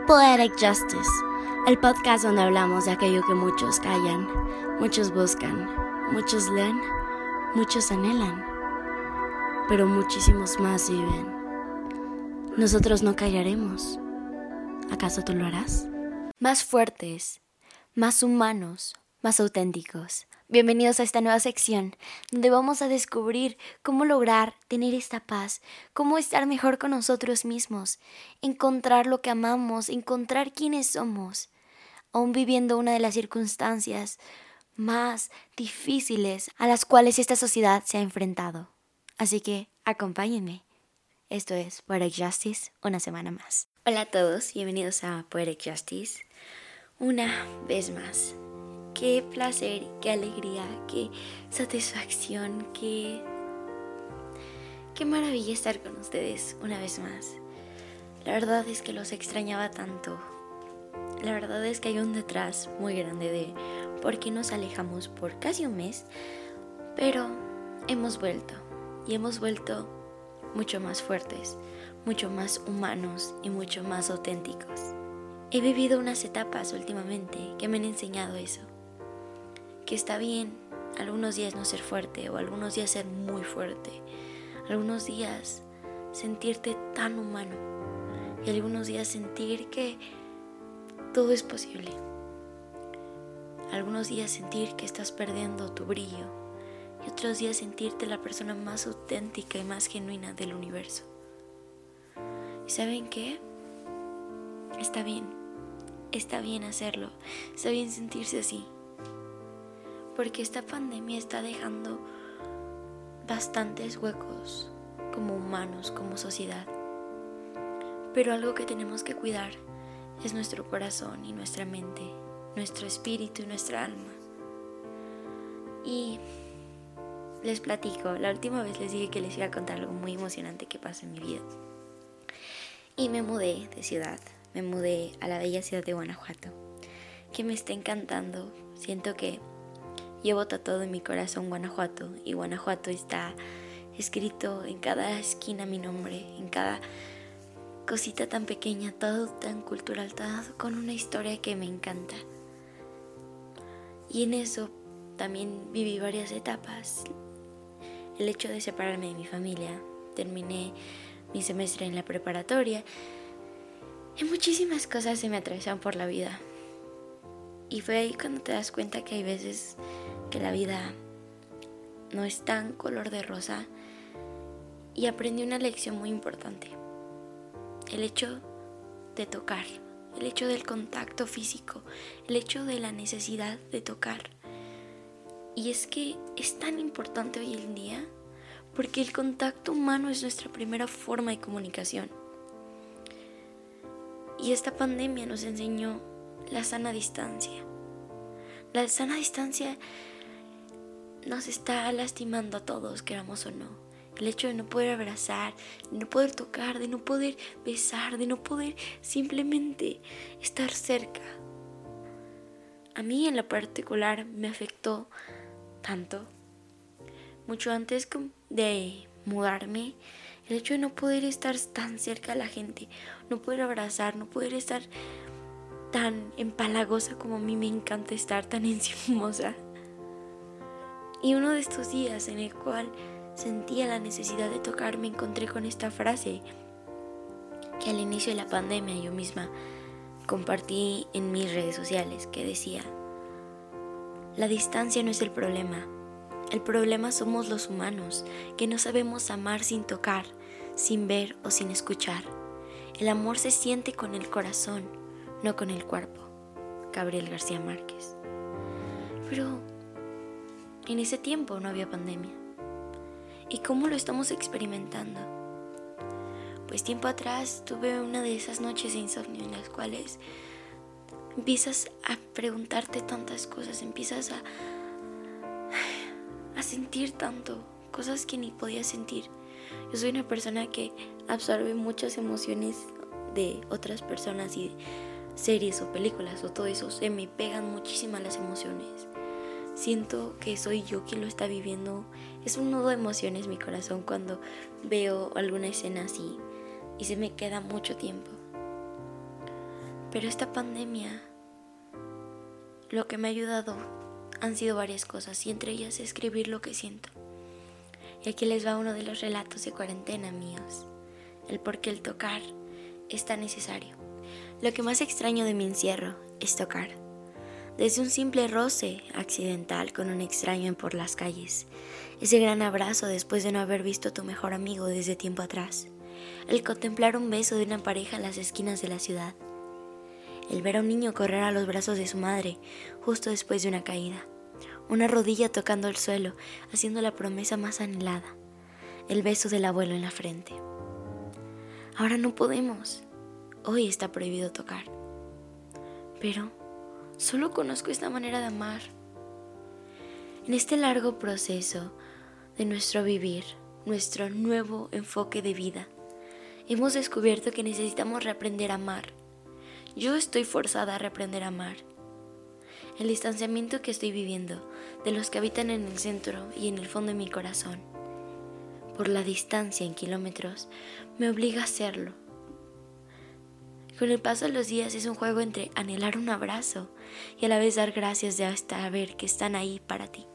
Poetic Justice, el podcast donde hablamos de aquello que muchos callan, muchos buscan, muchos leen, muchos anhelan, pero muchísimos más viven. Nosotros no callaremos. ¿Acaso tú lo harás? Más fuertes, más humanos, más auténticos. Bienvenidos a esta nueva sección donde vamos a descubrir cómo lograr tener esta paz, cómo estar mejor con nosotros mismos, encontrar lo que amamos, encontrar quiénes somos, aún viviendo una de las circunstancias más difíciles a las cuales esta sociedad se ha enfrentado. Así que acompáñenme. Esto es Poetic Justice, una semana más. Hola a todos, bienvenidos a Poetic Justice. Una vez más. Qué placer, qué alegría, qué satisfacción, qué maravilla estar con ustedes una vez más. La verdad es que los extrañaba tanto. La verdad es que hay un detrás muy grande de por qué nos alejamos por casi un mes, pero hemos vuelto y hemos vuelto mucho más fuertes, mucho más humanos y mucho más auténticos. He vivido unas etapas últimamente que me han enseñado eso. Que está bien algunos días no ser fuerte o algunos días ser muy fuerte, algunos días sentirte tan humano y algunos días sentir que todo es posible, algunos días sentir que estás perdiendo tu brillo y otros días sentirte la persona más auténtica y más genuina del universo. ¿Y saben qué? Está bien hacerlo, está bien sentirse así. Porque esta pandemia está dejando bastantes huecos como humanos, como sociedad. Pero algo que tenemos que cuidar es nuestro corazón y nuestra mente, nuestro espíritu y nuestra alma. Y les platico, la última vez les dije que les iba a contar algo muy emocionante que pasó en mi vida. Y me mudé de ciudad, me mudé a la bella ciudad de Guanajuato, que me está encantando. Siento que llevo tatuado en mi corazón Guanajuato y Guanajuato está escrito en cada esquina mi nombre, en cada cosita tan pequeña, todo tan cultural, todo con una historia que me encanta. Y en eso también viví varias etapas. El hecho de separarme de mi familia, terminé mi semestre en la preparatoria y muchísimas cosas se me atravesaron por la vida. Y fue ahí cuando te das cuenta que hay veces que la vida no es tan color de rosa, y aprendí una lección muy importante. El hecho de tocar, el hecho del contacto físico, el hecho de la necesidad de tocar. Y es que es tan importante hoy en día porque el contacto humano es nuestra primera forma de comunicación. Y esta pandemia nos enseñó la sana distancia. La sana distancia nos está lastimando a todos, queramos o no. El hecho de no poder abrazar, de no poder tocar, de no poder besar, de no poder simplemente estar cerca. A mí en lo particular me afectó tanto. Mucho antes de mudarme, el hecho de no poder estar tan cerca a la gente, no poder abrazar, no poder estar tan empalagosa como a mí me encanta estar, tan encimosa. Y uno de estos días en el cual sentía la necesidad de tocar, me encontré con esta frase que al inicio de la pandemia yo misma compartí en mis redes sociales, que decía: la distancia no es el problema somos los humanos, que no sabemos amar sin tocar, sin ver o sin escuchar. El amor se siente con el corazón, no con el cuerpo. Gabriel García Márquez. Pero en ese tiempo no había pandemia. ¿Y cómo lo estamos experimentando? Pues tiempo atrás tuve una de esas noches de insomnio en las cuales empiezas a preguntarte tantas cosas, empiezas a sentir tanto, cosas que ni podía sentir. Yo soy una persona que absorbe muchas emociones de otras personas y series o películas o todo eso. Se me pegan muchísimas las emociones. Siento que soy yo quien lo está viviendo. Es un nudo de emociones mi corazón cuando veo alguna escena así y se me queda mucho tiempo. Pero esta pandemia, lo que me ha ayudado han sido varias cosas, y entre ellas escribir lo que siento. Y aquí les va uno de los relatos de cuarentena míos, el por qué el tocar es tan necesario. Lo que más extraño de mi encierro es tocar. Desde un simple roce accidental con un extraño por las calles, ese gran abrazo después de no haber visto a tu mejor amigo desde tiempo atrás, el contemplar un beso de una pareja en las esquinas de la ciudad, el ver a un niño correr a los brazos de su madre justo después de una caída, una rodilla tocando el suelo, haciendo la promesa más anhelada, el beso del abuelo en la frente. Ahora no podemos, hoy está prohibido tocar, pero solo conozco esta manera de amar. En este largo proceso de nuestro vivir, nuestro nuevo enfoque de vida, hemos descubierto que necesitamos reaprender a amar. Yo estoy forzada a reaprender a amar. El distanciamiento que estoy viviendo de los que habitan en el centro y en el fondo de mi corazón, por la distancia en kilómetros, me obliga a hacerlo. Con el paso de los días es un juego entre anhelar un abrazo y a la vez dar gracias de saber que están ahí para ti.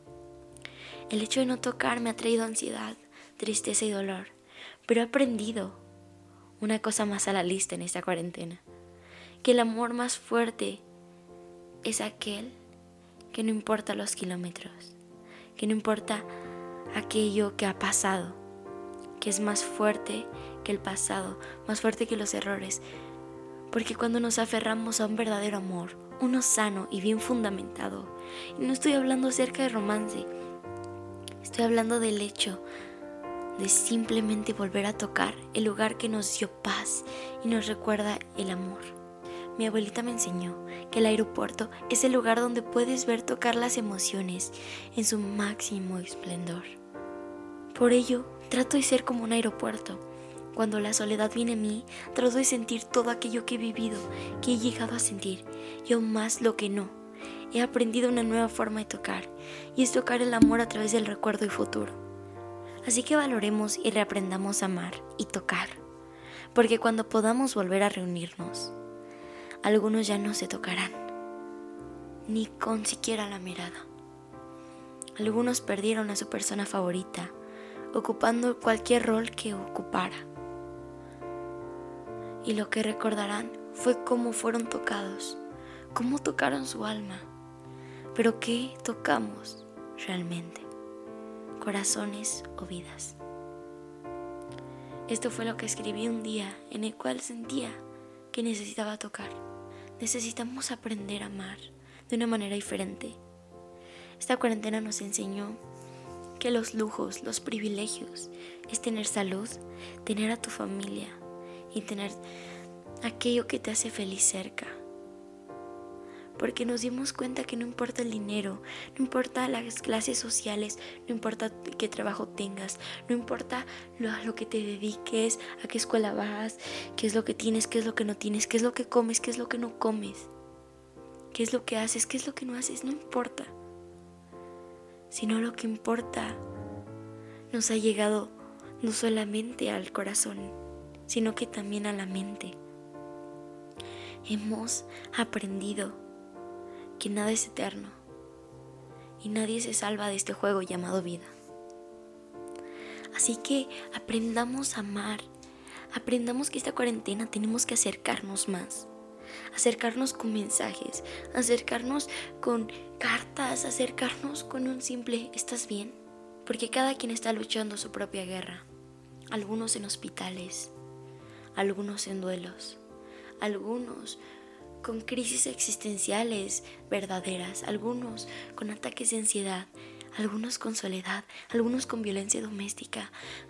El hecho de no tocar me ha traído ansiedad, tristeza y dolor, pero he aprendido una cosa más a la lista en esta cuarentena, que el amor más fuerte es aquel que no importa los kilómetros, que no importa aquello que ha pasado, que es más fuerte que el pasado, más fuerte que los errores. Porque cuando nos aferramos a un verdadero amor, uno sano y bien fundamentado, y no estoy hablando acerca de romance, estoy hablando del hecho de simplemente volver a tocar el lugar que nos dio paz y nos recuerda el amor. Mi abuelita me enseñó que el aeropuerto es el lugar donde puedes ver tocar las emociones en su máximo esplendor. Por ello, trato de ser como un aeropuerto. Cuando la soledad viene a mí, trato de sentir todo aquello que he vivido, que he llegado a sentir, y aún más lo que no. He aprendido una nueva forma de tocar, y es tocar el amor a través del recuerdo y futuro. Así que valoremos y reaprendamos a amar y tocar, porque cuando podamos volver a reunirnos, algunos ya no se tocarán, ni con siquiera la mirada. Algunos perdieron a su persona favorita, ocupando cualquier rol que ocupara. Y lo que recordarán fue cómo fueron tocados, cómo tocaron su alma. Pero ¿qué tocamos realmente? ¿Corazones o vidas? Esto fue lo que escribí un día en el cual sentía que necesitaba tocar. Necesitamos aprender a amar de una manera diferente. Esta cuarentena nos enseñó que los lujos, los privilegios es tener salud, tener a tu familia y tener aquello que te hace feliz cerca. Porque nos dimos cuenta que no importa el dinero, no importa las clases sociales, no importa qué trabajo tengas, no importa a lo que te dediques, a qué escuela vas, qué es lo que tienes, qué es lo que no tienes, qué es lo que comes, qué es lo que no comes, qué es lo que haces, qué es lo que no haces, no importa. Sino lo que importa nos ha llegado no solamente al corazón, sino que también a la mente. Hemos aprendido que nada es eterno y nadie se salva de este juego llamado vida. Así que aprendamos a amar, aprendamos que esta cuarentena tenemos que acercarnos más, acercarnos con mensajes, acercarnos con cartas, acercarnos con un simple ¿estás bien? Porque cada quien está luchando su propia guerra, algunos en hospitales, algunos en duelos, algunos con crisis existenciales verdaderas, algunos con ataques de ansiedad, algunos con soledad, algunos con violencia doméstica,